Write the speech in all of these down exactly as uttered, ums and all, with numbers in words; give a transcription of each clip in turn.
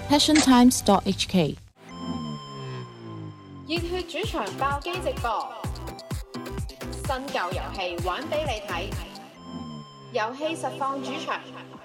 passion times dot h k。 熱血主場爆機直播，新舊遊戲玩俾你睇，遊戲實況主場。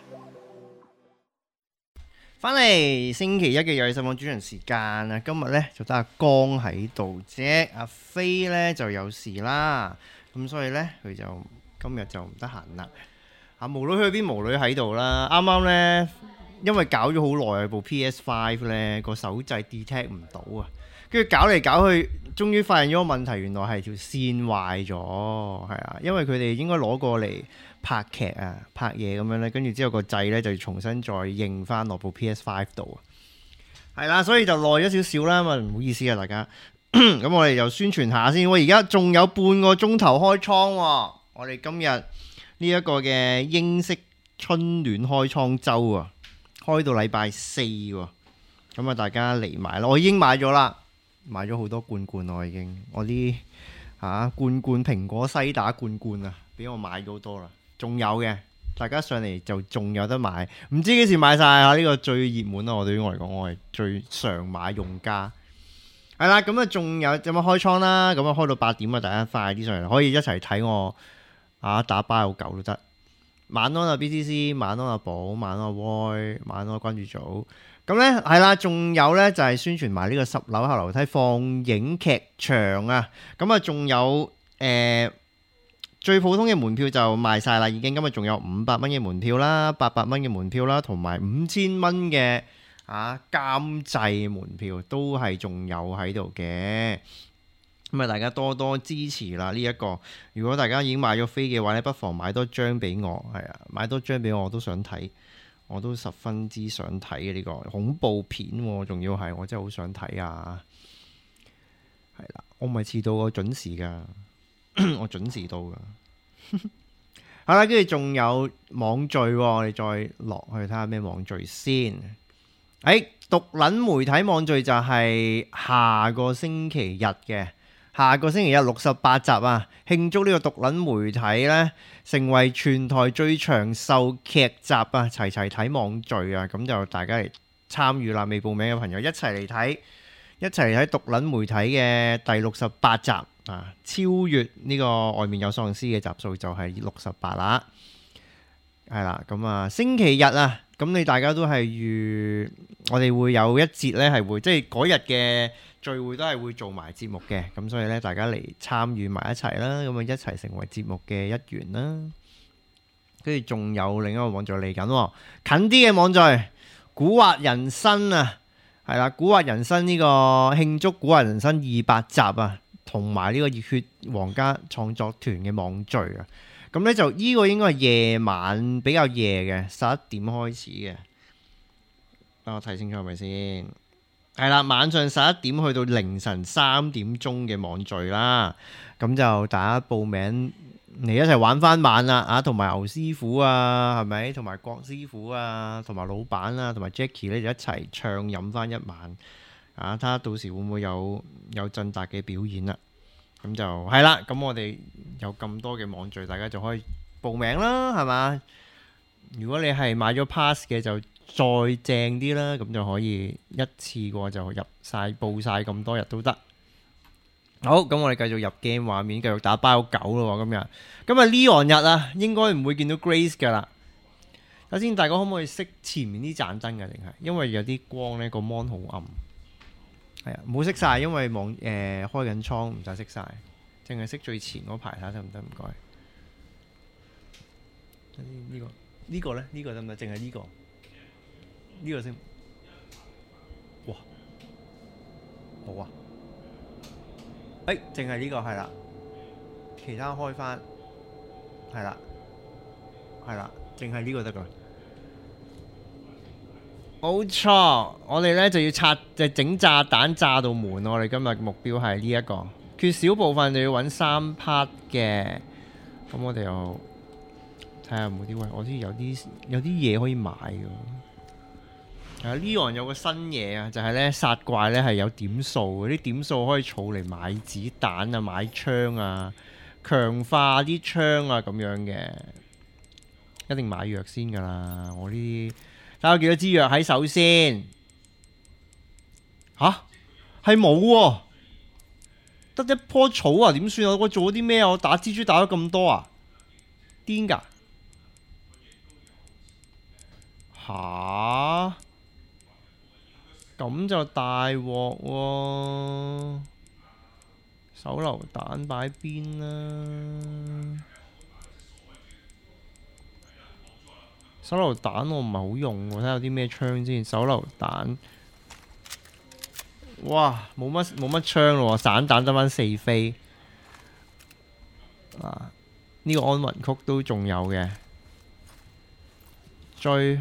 翻嚟星期一嘅遊戲實況主場時間啊！今日呢就得阿江喺度啫，阿飛呢就有事啦，咁所以呢，佢就今日就唔得閒啦。啊，無女去邊，無女喺度啦。啱啱呢，因為搞咗好耐部 P S 五 呢個手掣 detect 唔到啊，跟住搞嚟搞去，終於發現咗個問題，原來係條線壞咗，係啊，因為佢哋應該攞過嚟拍劇啊、拍嘢咁樣呢，跟住之後個掣呢就重新再應翻落部 P S 五 度啊，係啦，所以就耐咗少少啦，咁唔好意思啊大家。咁我哋就宣傳下先，我而家仲有半個鐘頭開倉喎，我哋今日呢一個嘅英式春暖開倉周啊，開到禮拜四喎，咁啊大家嚟買啦，我已經買咗啦。買咗好多罐罐我已經，我啲嚇罐罐蘋果西打罐罐啊，俾我買咗好多啦，仲有嘅，大家上嚟就仲有得買，唔知幾時買晒啊！呢個最熱門啊，我對於我嚟講，我係最常買用家。係啦，咁啊仲有有冇開倉啦？咁啊開到八點啊，大家快啲上嚟，可以一齊睇我啊打巴有狗都得。晚安啊 B T C， 晚安阿寶，晚安阿 Y， 晚安關注組。咁呢係啦，仲有呢就係宣傳埋呢個十樓後樓梯放映劇場啊！咁啊，仲有誒最普通嘅門票就賣晒啦，已經。今日仲有五百蚊嘅門票啦，八百蚊嘅門票啦，同埋五千蚊嘅啊監製門票都係仲有喺度嘅。咁啊，大家多多支持啦！呢一個，如果大家已經買咗飛嘅話呢，不妨買多張俾我，係啊，買多張俾我，我都想睇。我都十分之想睇嘅呢個恐怖片，仲要係我真係好想睇啊！係啦，我唔係遲到，我準時噶，我準時到噶。好啦，跟住仲有網聚，我哋再落去睇下咩網聚先。誒，獨撚媒體網聚就係下個星期日嘅。下個星期日六十八集啊，慶祝呢個獨撚媒體呢成為全台最長壽劇集啊！齊齊睇網聚啊，咁就大家嚟參與啦！未報名嘅朋友一齊嚟睇，一齊嚟睇獨撚媒體嘅第六十八集啊！超越呢個外面有喪屍嘅集數就係六十八啦，係啦，咁啊星期日啊，咁你大家都係預我哋會有一節呢，係會即係嗰日嘅聚會都係會做埋節目嘅，咁所以咧大家嚟參與埋一齊啦，咁啊一齊成為節目嘅一員啦。跟住仲有另一個網聚嚟緊，近啲嘅網聚古惑人生啊，係啦，古惑人生呢個慶祝古惑人生二百集啊，同埋呢個熱血皇家創作團嘅網聚啊，咁咧就呢個應該係夜晚比較夜嘅，十一點開始嘅。等我睇清楚係咪先？係啦，晚上十一點去到凌晨三點鐘嘅網聚啦，咁就大家報名嚟一齊玩翻晚啦啊！同埋牛師傅啊，係咪？同埋郭師傅啊，同埋老闆啊，同埋 Jackie 咧就一齊暢飲翻一晚啊！睇下到時會唔會有有振達嘅表演啦？咁就係啦，咁我哋有咁多嘅網聚，大家就可以報名啦，係嘛？如果你係買咗 pass 嘅就再正啲啦，咁就可以一次過就入晒報晒咁多日都得。好，咁我哋繼續入 game 畫面，繼續打包狗咯。今日今日 Leon 日啊，應該唔會見到 Grace 噶啦。首先，大家可唔可以熄前面啲盞燈嘅？定係因為有啲光呢個 mon 好暗。係啊，唔好熄晒，因為網誒、呃、開緊倉，唔使熄晒，淨係熄最前嗰排睇下得唔得？唔該。呢、這個呢、這個咧，呢、這個得唔得？淨係呢個。呢個先，哇，冇啊！誒，淨係呢個係啦，其他開翻，係啦，係啦，淨係呢個得㗎。冇錯，我哋咧就要拆，就整炸彈炸到門。我哋今日目標係呢一個，缺少部分就要揾三 part 嘅。咁我哋又睇下有冇啲位，我知有啲有啲嘢可以買㗎。啊！呢樣有個新嘢啊，就係咧殺怪咧係有點數嘅，啲點數可以儲嚟買子彈啊、買槍啊、強化啲槍啊咁樣嘅。一定買藥先㗎啦！我呢啲睇下幾多支藥喺手先。 吓？係冇喎，得一棵草啊？點算啊？我做咗啲咩啊？我打蜘蛛打咗咁多啊？癲㗎？吓？咁就大鑊喎！手榴彈擺邊啦？手榴彈我唔係好用喎，睇下有啲咩槍先。手榴彈，哇，冇乜冇乜槍咯喎，散彈得返四飛。啊，呢個安魂曲都仲有嘅，追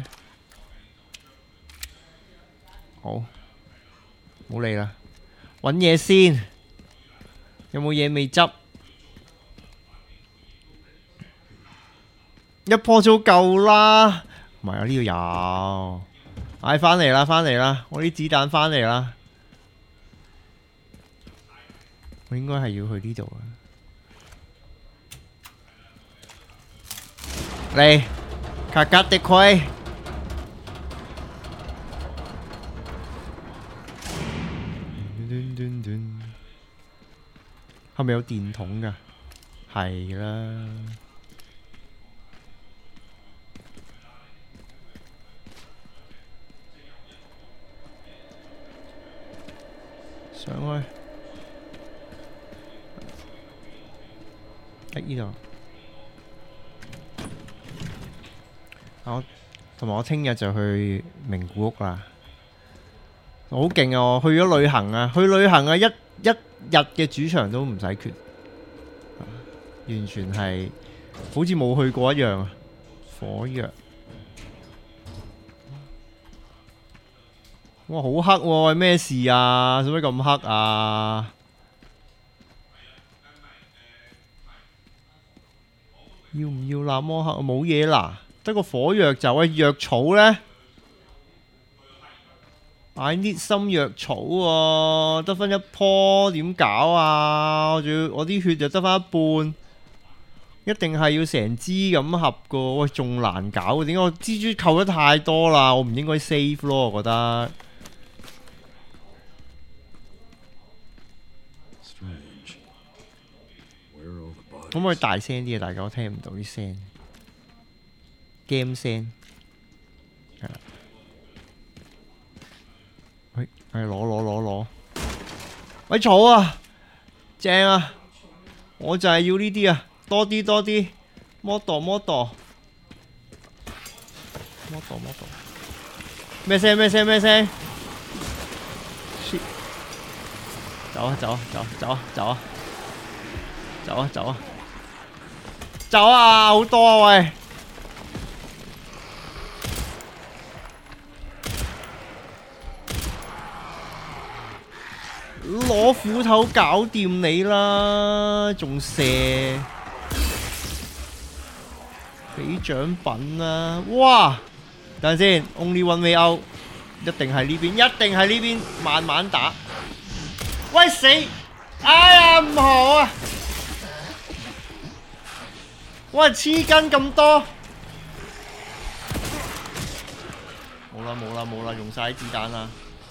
好，冇理啦，揾嘢先。有冇嘢未執？一棵草夠啦，唔係啊，呢度有。唉，翻嚟啦，翻嚟啦，我啲子彈翻嚟啦。我應該係要去呢度啊。嚟，卡卡的盔。係咪有電筒㗎？係啦。上去。喺呢度。我同埋我聽日就去名古屋啦。好勁啊！我去咗旅行啊，去旅行啊，一一日嘅主場都唔使缺，完全係好似冇去過一樣啊！火藥，哇，好黑喎！係咩事啊？做咩咁黑啊？要唔要那麼黑？冇嘢啦，得個火藥就係藥草呢。I need 心藥草喎，得返一棵點搞啊？我仲要我啲血就得返一半，一定係要成支咁合個，喂，仲難搞。點解我蜘蛛扣得太多啦？我唔應該 save 咯，我覺得。可唔可以大聲啲啊？大家我聽唔到啲聲 ，game 聲。係啦。喂，係攞攞攞攞，喂，草啊，正啊，我就係要呢啲啊，多啲多啲 ，model model model model，咩聲咩聲咩聲？走啊走啊走走啊走啊走啊走啊走啊！好多啊喂！攞斧頭搞掂你啦，仲射，俾獎品啦！哇，等陣先 ，Only one way out，一定係呢邊，一定係呢邊，慢慢打。喂死！哎呀唔好啊！喂黐筋咁多，冇啦冇啦冇啦，用晒啲子彈啦。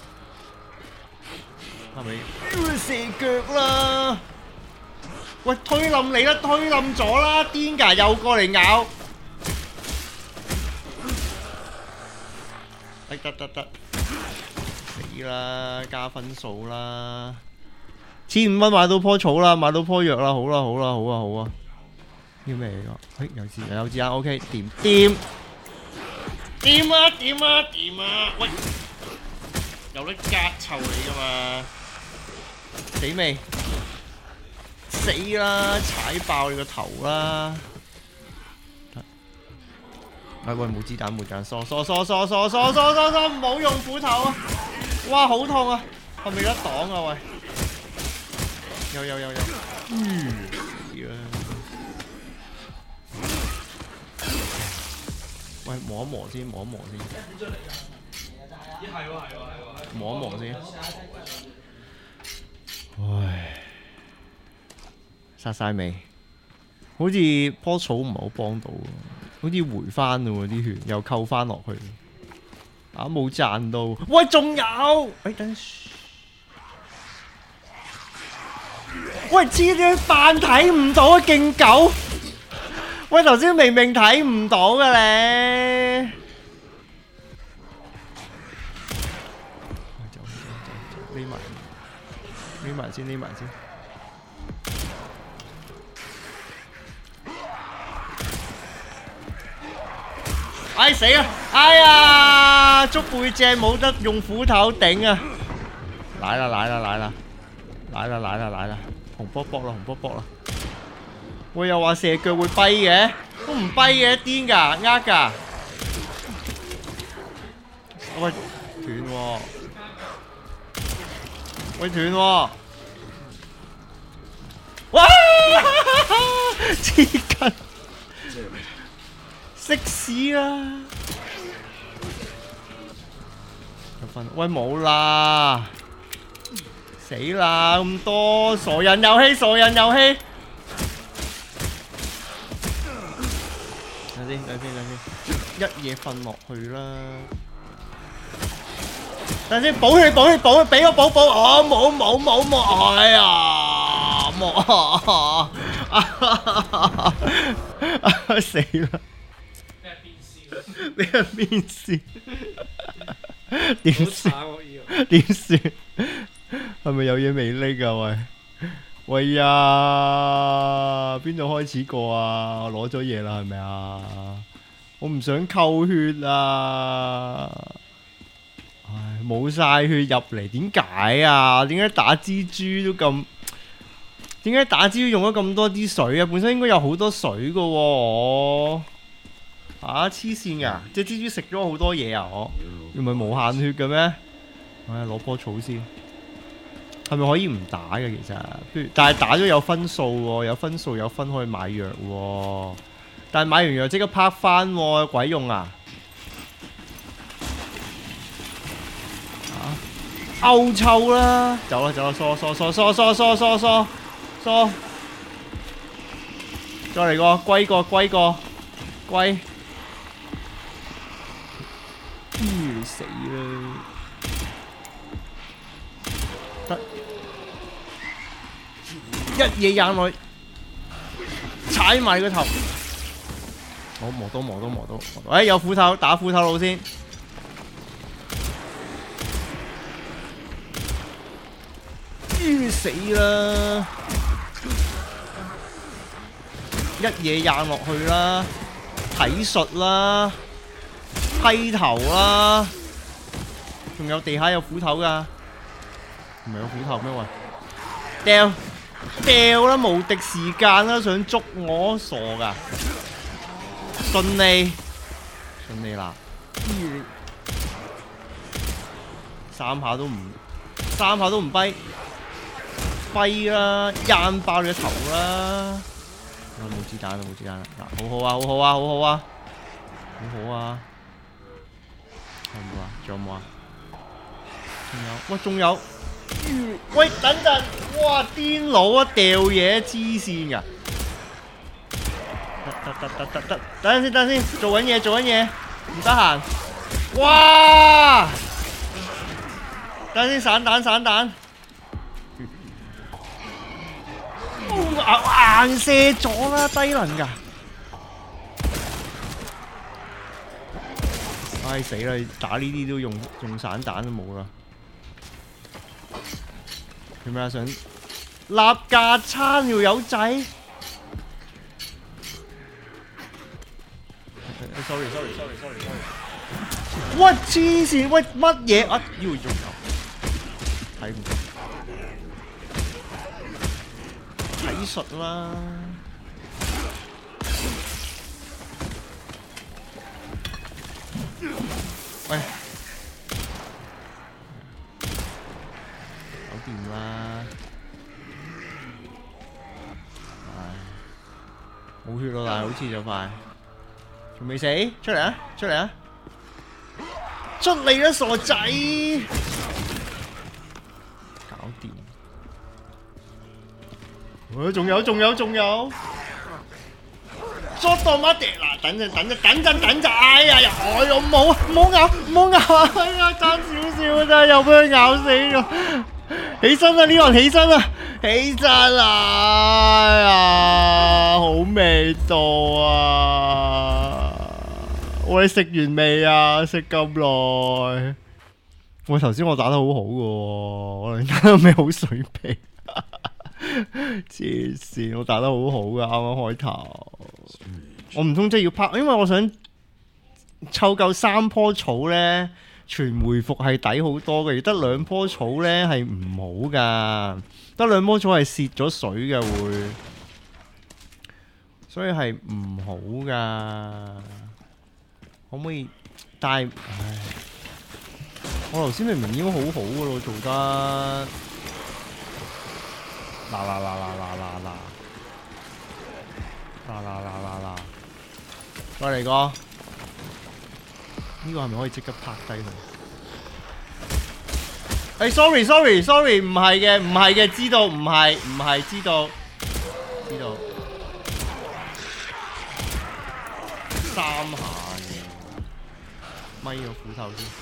係咪射腳啦？喂，推冧你啦，推冧咗啦！癲㗎，又過嚟咬。得得得得，死啦！加分數啦！千五蚊買到棵草啦，買到棵藥啦，好啦好啦好啊好啊！呢咩嚟㗎？哎，有字有字眼 ，OK， 掂掂掂啊掂啊掂啊！喂，有得夾臭你㗎嘛？死未？死啦！踩爆你個頭啦！哎喂，冇子彈冇彈，疏疏疏疏疏疏疏疏疏，唔好用斧頭啊！哇，好痛啊！係咪有得擋啊？喂，有有有有，嗯，死啦！喂，磨一磨先，磨一磨先。咦，係喎係喎係喎，磨一磨先。唉，殺晒未？好似棵草唔係好幫到，好似回翻喎啲血，又扣翻落去。啊，冇賺到。喂，仲有！哎，等陣。 喂，黐啲扮睇唔到啊，勁狗！喂，頭先明明睇唔到嘅你。走走走走，匿埋，匿埋先，匿埋先。哎死啊！哎呀，捉背脊冇得用斧頭頂啊！嚟啦嚟啦嚟啦嚟啦嚟啦嚟啦！紅卜卜啦紅卜卜啦！喂又話射腳會跛嘅，都唔跛嘅，癲㗎呃㗎！喂斷喎！喂斷喎！哇！黐筋！食屎啦！有分喂冇啦，死啦咁多傻人遊戲，傻人遊戲。等先，等先，等先，一嘢瞓落去啦。等先，補血，補血，補血，俾我補補。哦，冇冇冇冇，哎呀，冇啊！死啦！俾人面試，點算？點算？係咪有嘢未拎啊？喂，喂呀！邊度開始過啊？我攞咗嘢啦，係咪啊？我唔想扣血啊！唉，冇晒血入嚟，點解啊？點解打蜘蛛都咁？點解打蜘蛛用咗咁多啲水啊？本身應該有好多水噶喎。啊！黐線噶，隻蜘蛛食咗好多嘢啊！我唔係無限血嘅咩？唉，攞棵草先。係咪可以唔打嘅其實？不如，但係打咗有分數喎，有分數有分可以買藥喎。但係買完藥即刻拍翻喎，有鬼用啊！啊！勾臭啦！走啦走啦，疏疏疏疏疏疏疏疏疏！再嚟個龜個龜個龜！死啦！得一嘢扔落去，踩埋個頭。好磨刀磨刀磨刀，哎有斧頭，打斧頭佬先。으死啦！一嘢扔落去啦，體術啦。批頭啦，仲有地下有斧頭噶，唔係有斧頭咩喂？掉掉啦，無敵時間啦，想捉我傻噶，順利順利啦，三下都唔三下都唔跛，跛啦，扔爆你個頭啦！冇子彈啦，冇子彈啦，嗱，好好啊，好好啊，好好啊，好好啊！有冇啊？仲有冇啊？仲有，喂，仲有，喂，等陣，哇，癲佬啊，掉嘢黐線噶，得得得得得，等陣先，等陣先，做緊嘢，做緊嘢，唔得閒，哇，等陣先，散彈，散彈，硬射咗啦，低能噶。唉死啦！打呢啲都用用散彈都冇啦。做咩啊？想立架餐條友仔 ？sorry sorry sorry sorry sorry。喂黐線！喂乜嘢啊？腰仲有睇唔到體術啦。喂，搞掂啦！唉，冇血咯，但係好似就快，仲未死，出嚟啊！出嚟啊！出嚟啦，傻仔！搞掂！喂，仲有，仲有，仲有！捉到乜嘢嗱？等陣，等陣，等陣，等陣！哎呀，哎呀，唔好啊，唔好咬，唔好咬！哎呀，爭少少啊，真係又俾佢咬死咗！起身啊，呢個人起身啊， 起身啦！呀，好味道啊！我哋食完未啊？食咁耐，我頭先我打得好好嘅喎，我而家有咩好水平？黐線，我打得好好嘅，啱啱開頭。我唔通真係要拍，因為我想湊夠三棵草咧，全回復係抵好多嘅，而得兩棵草咧係唔好噶，得兩棵草係蝕咗水嘅會，所以係唔好噶。可唔可以？但係，唉，我頭先明明應該好好噶咯，做得。嗱嗱嗱嗱嗱嗱嗱嗱嗱嗱嗱嗱，再嚟個，呢個係咪可以即刻拍低佢？誒 sorry sorry sorry， 唔係嘅唔係嘅，知道唔係唔係知道知道，三下嘅，咪個斧頭先。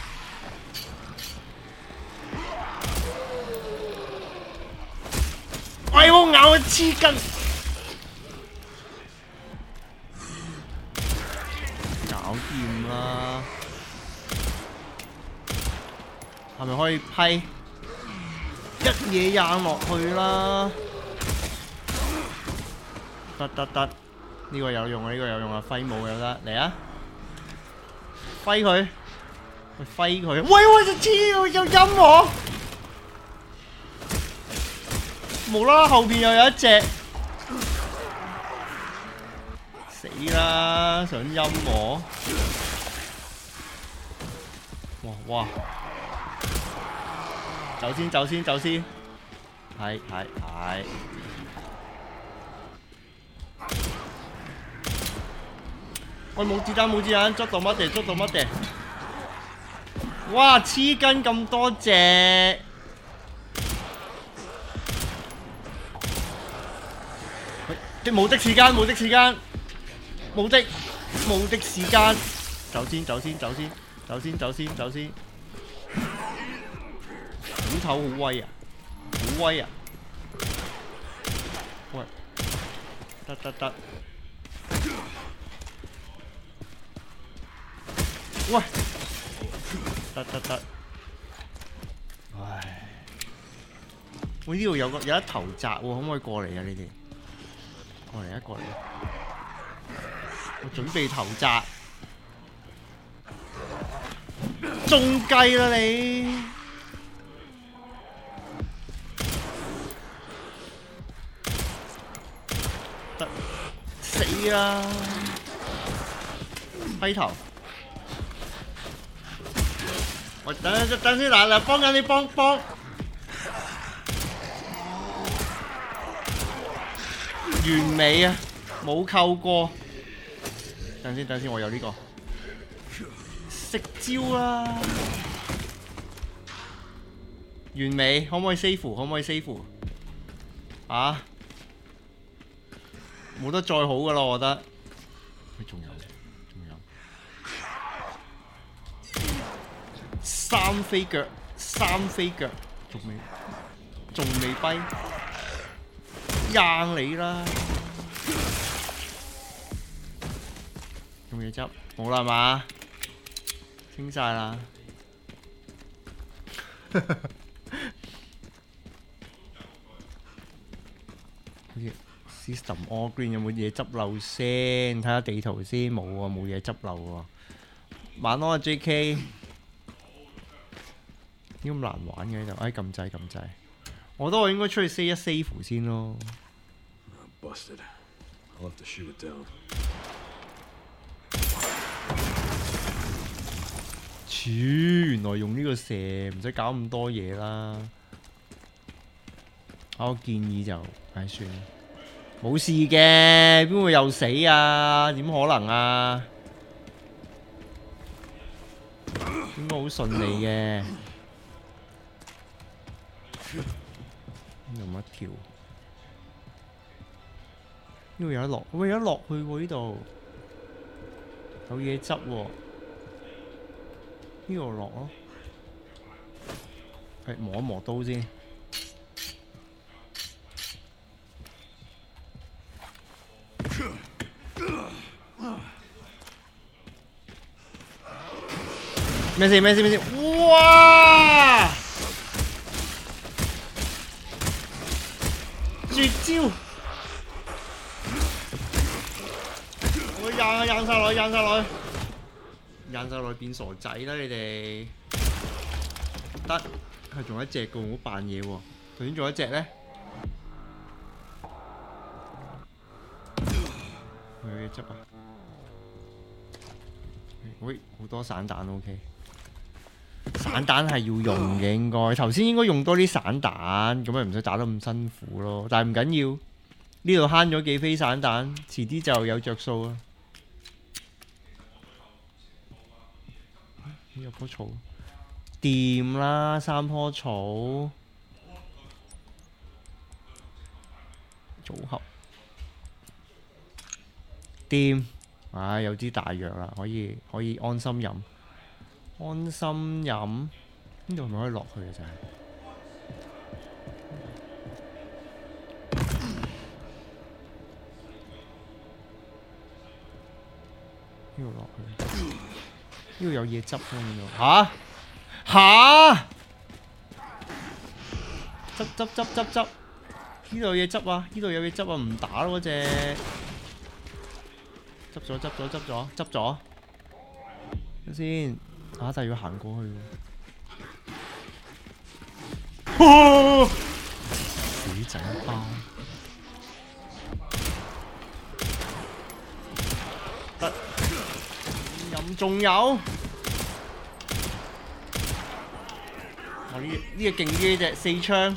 喂，我咬佢黐筋，搞掂啦！係咪可以批一嘢扔落去啦？得得得，呢個有用啊！呢個有用啊！揮舞有得嚟啊！揮佢，揮佢！喂喂，隻黐有有音喎！無啦啦後邊又有一隻，死啦！想陰我，哇哇！走先走先走先，係係係。喂，冇子彈冇子彈，捉到乜嘢捉到乜嘢？哇！黐筋咁多隻。冇的時間，冇的時間，冇的冇的時間，走先走先走先走先走先走先，斧頭好威啊，好威啊！喂，得得得，喂，得得得，唉，我呢度有個有一頭閘喎，可唔可以過嚟啊？你哋？過嚟啊！過嚟啊！我準備投擲，中計啦你！得死啦！揮頭，我等等等先，嗱嗱幫緊你幫幫。完美啊！冇扣過。等先等先，我有呢個食招啦！完美，可唔可以 save？ 可唔可以 save？ 啊！冇得再好噶啦，我覺得。佢仲有，仲有三飛腳，三飛腳，仲未，仲未跛。硬你啦！用嘢執，冇啦嘛？清晒啦！好似 System All Green 有冇嘢執漏先？睇下地圖先，冇啊，冇嘢執漏喎。晚安啊 J K， 點咁難玩嘅呢度？哎，撳掣撳掣。我覺得我應該出去 save 一 save 先咯。處，原來用呢個射，唔使搞咁多嘢啦。我建議就，唉算，冇事嘅，邊會又死啊？點可能啊？應該好順利嘅。用乜跳？呢度有得落，喂有得落去喎！呢度有嘢執喎，呢度落咯。係磨一磨刀先。 咩事咩事咩事？哇！絕招！我扔啊扔晒落去，扔晒落去，扔晒落去變傻仔啦你哋！得，係仲有一隻嘅，唔好扮嘢喎。頭先仲有一隻咧，佢有嘢執啊！喂，好多散彈 OK。散彈係要用嘅，應該頭先應該用多啲散彈，咁咪唔使打得咁辛苦咯。但係唔緊要，呢度慳咗幾飛散彈，遲啲就有着數啦。呢有棵草，掂啦，三棵草組合掂，唉，有支大藥啦，可以可以安心飲。安心飲，呢度係咪可以落去嘅就係？呢度落去，呢度有嘢執喎呢度。吓吓！執執執執執！呢度有嘢執啊！呢度有嘢執啊！唔打咯嗰隻，執咗執咗執咗執咗，等先。啊！但係要行過去喎，死仔包得飲仲有，我呢呢個勁啲呢隻四槍，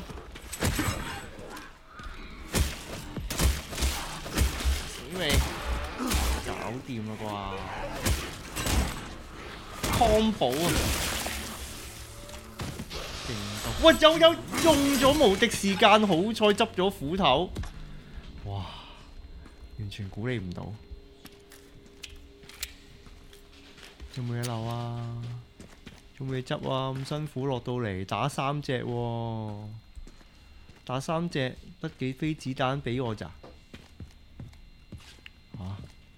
死未？搞掂啦啩！combo 啊！勁到！喂，有有用咗無敵時間，好彩執咗斧頭，哇！完全估你唔到，有冇嘢漏啊？有冇嘢執啊？咁辛苦落到嚟打三隻喎，打三隻得幾飛子彈俾我咋？嚇！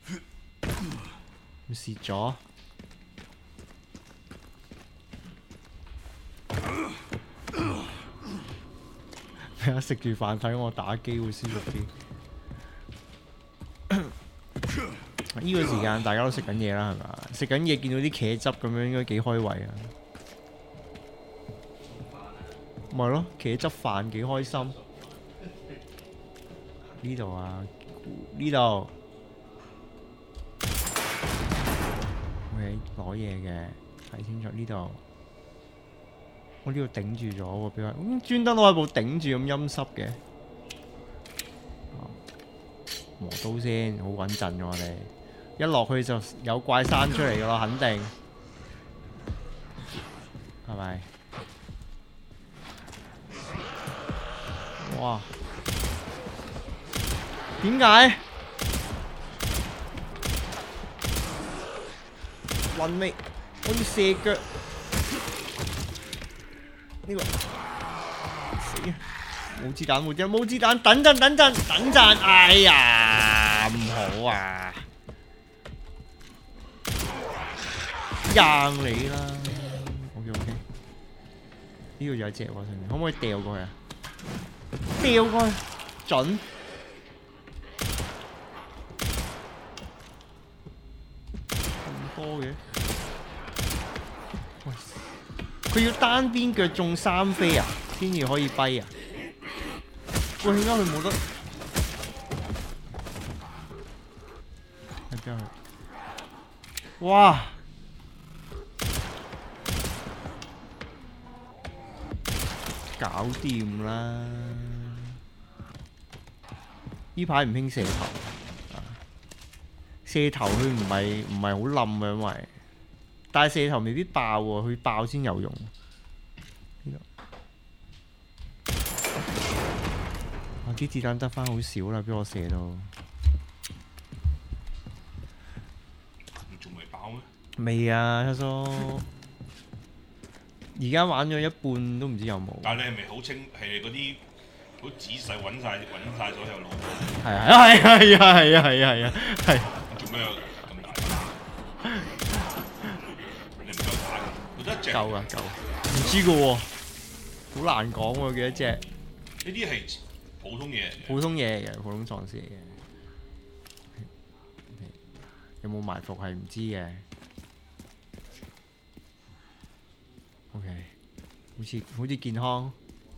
咁蝕咗。食住飯睇我打機會舒服啲。呢個時間大家都食緊嘢啦，係嘛？食緊嘢見到啲茄汁咁樣，應該幾開胃啊！咪咯，茄汁飯幾開心。呢度啊，呢度。OK，攞嘢嘅，睇清楚呢度。我呢度頂住咗喎，俾佢咁專登攞部頂住咁陰濕嘅。磨刀先，好穩陣嘅我哋。一落去就有怪生出嚟嘅咯，肯定。係咪？哇！點解？暈未？我要射腳。呢個死啊！冇子彈，冇子彈，冇子彈！等陣，等陣，等陣！哎呀，唔好啊！硬你啦 ！OK OK， 呢度有隻喎，上面可唔可以掉過去啊？掉過去，準！咁多嘅。佢要單邊腳中三飛啊，先至可以跛啊！喂，點解佢冇得？喺邊去？哇！搞掂啦！呢排唔興射頭，射頭佢唔係唔係好冧嘅，因為。但係射頭未必爆喎，佢爆先有用。我啲子彈得返好少啦，俾我射到。 仲未爆咩？ 未啊，七叔。而家玩咗一半都唔知有冇。 但係你係咪好清？係嗰啲好仔細揾晒揾晒所有路？ 係啊係啊係啊係啊係啊係。 做咩咁大？你唔夠打㗎？好隻？ 夠啊夠，唔知嘅喎，好難講喎幾多隻。 呢啲係普通嘢嚟嘅， 普通嘢嚟嘅，普通喪屍嚟嘅。有冇埋伏係唔知嘅。OK，好似好似健康。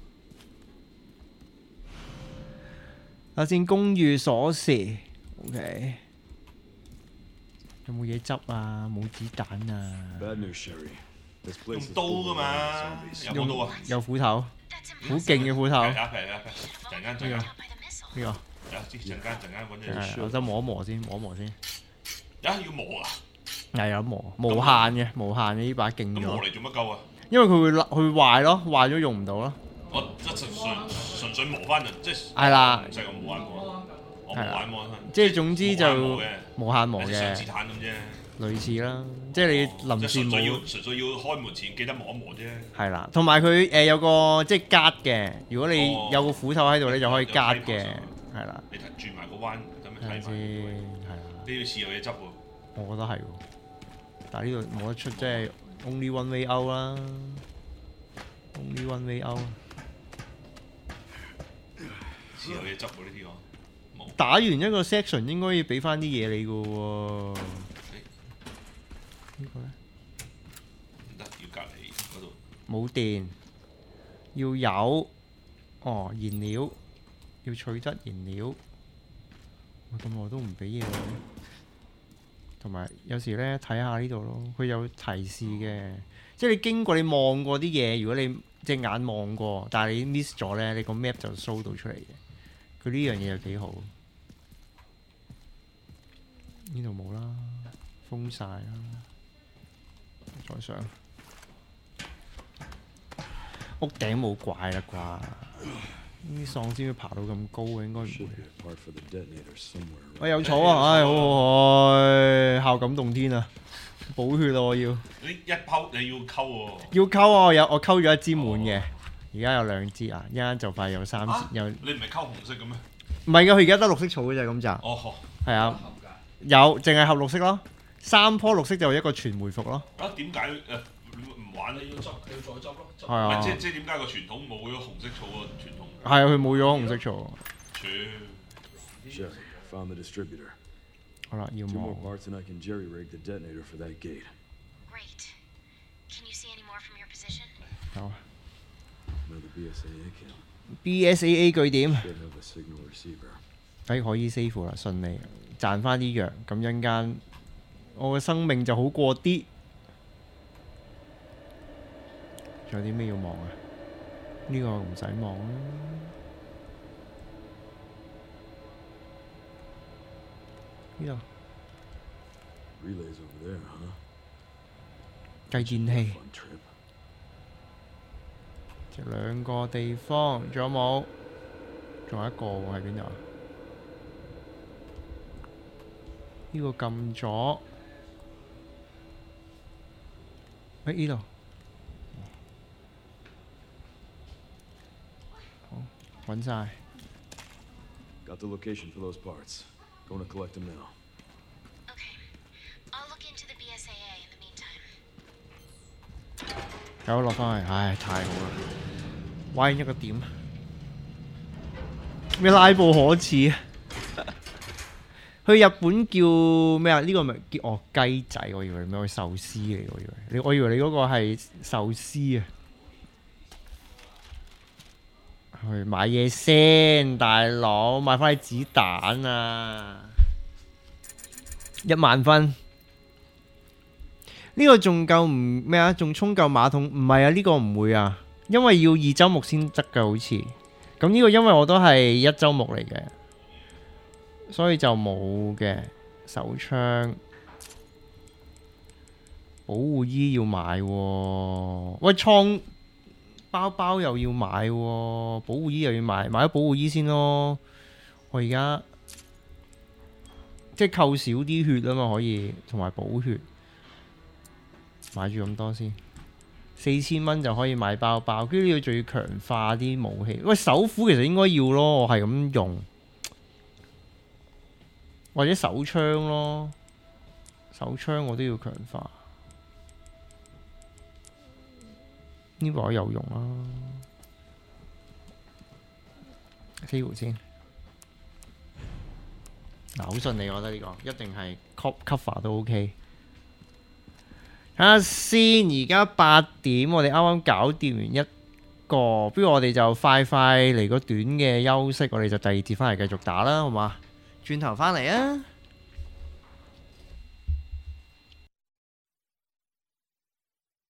睇下先，公寓鎖匙。OK，有冇嘢執啊？冇子彈啊？ Bad news, Sherry. This 用 place is 刀 full 噶 of 嘛 zombies.， 有冇刀啊？ 有斧頭，好勁嘅斧頭。 係啊係啊係啊，陣間陣間， 呢個有陣間陣間揾係隻， 我得磨一磨先，磨一磨先。 啊要磨啊！ 係有磨，無限嘅，無限嘅呢把勁咗。 咁磨嚟做乜鳩啊？ 因為佢會佢會壞咯，壞咗用唔到咯。 我即係純純純粹磨翻就即係係啦唔使咁冇玩磨，我冇係啦玩磨即係總之就無限磨嘅無限磨上嘅子，彈咁啫。 類似啦。即係你臨時即係純粹要冇純粹要開門前記得磨一磨啫。 係啦，同埋佢誒有個即係格嘅。如果你哦有個斧頭喺度咧，就可以格有嘅， 梯係啦。 你轉埋個彎咁樣睇下先， 睇埋， 係啦。 呢次有嘢執喎。 我覺得係喎，但係呢度冇得出，即係 only one way out 啦，only one way out。 次有嘢執喎呢啲我冇。 打完一個 section 應該要俾翻啲嘢你嘅喎。呢個咧唔得，要隔離嗰度。 冇電，要有哦燃料，要取得燃料。哇咁我都唔俾嘢你。同埋有時咧睇下呢度咯，佢有提示嘅，即係你經過你望過啲嘢，如果你隻眼望過，但係你 miss 咗咧，你個 map 就 show 到出嚟嘅。佢呢樣嘢又幾好。呢度冇啦，封晒啦。再上屋頂冇怪啦啩？呢啲喪屍會爬到咁高嘅，應該唔 Should 會。 be a part for the detonator somewhere. 喂，有草啊！唉，好好唉，孝感動天啊！補血啊！我要你一拋你要溝喎。 要溝啊！我有我溝咗一支滿嘅，而家有兩支啊！一陣就快有三支， 啊有唔你唔係溝紅色嘅咩？ 係㗎？佢而家得綠色草嘅啫，咁就哦呵。 係啊，有淨係合綠色咯，三棵綠色就一個全回復咯。 啊點解誒唔玩咧？要執你要再執咯。 係啊唔係即即點解個傳統冇咗紅色草個傳統？ 係啊，佢冇咗紅色草。 切 Sherry, found the distributor. 好啦，要 Two 望 more parts and I can jerry rig the detonator for that gate. Great. Can you see any more from your position? 有啊 Another B S A A kill. B S A A 據點。 Should have a signal receiver. 哎，可以 save 啦，順利賺翻啲藥，咁一陣間我嘅生命就好過啲。仲有啲咩要望啊？呢、個唔使望啦。呢度 Relays over there, huh? 計電器， Fun trip. 就兩個地方，仲有冇？仲有一個喎，喺邊度啊？呢、個撳咗。喺呢度。好，揾晒。 Got the location for those parts. Going to collect them now. Okay. I'll look into the B S A A in the meantime. 搞落翻去，唉，太好啦！玩一個點，咩拉布可恥啊！去日本叫咩啊？呢、個咪叫哦雞仔，我以為咩壽司嚟，我以為你，我以為你嗰個係壽司啊！去買嘢先，大佬買翻啲子彈啊！一萬分。呢個仲夠唔咩啊？仲沖夠馬桶？唔係啊，呢、個唔會啊，因為要二周目先得㗎，好似。咁呢個因為我都係一周目嚟嘅，所以就冇嘅。手槍、保護衣要買喎、喂，倉包包又要買喎、保護衣又要買，買咗保護衣先咯。我而家即係扣少啲血啊嘛，可以同埋補血。買住咁多先，四千蚊就可以買包包，跟住呢個仲要強化啲武器。喂，手斧其實應該要咯，我係咁用，或者手槍咯，手槍我都要強化。 呢個有用啊。T 弧先，嗱好順利，我覺得呢、這個一定係 cover 都 OK。睇下先，而家八點，我哋啱啱搞掂完一個，不如我哋就快快嚟個短嘅休息，我哋就第二節翻嚟繼續打啦，好嘛？轉頭翻嚟啊！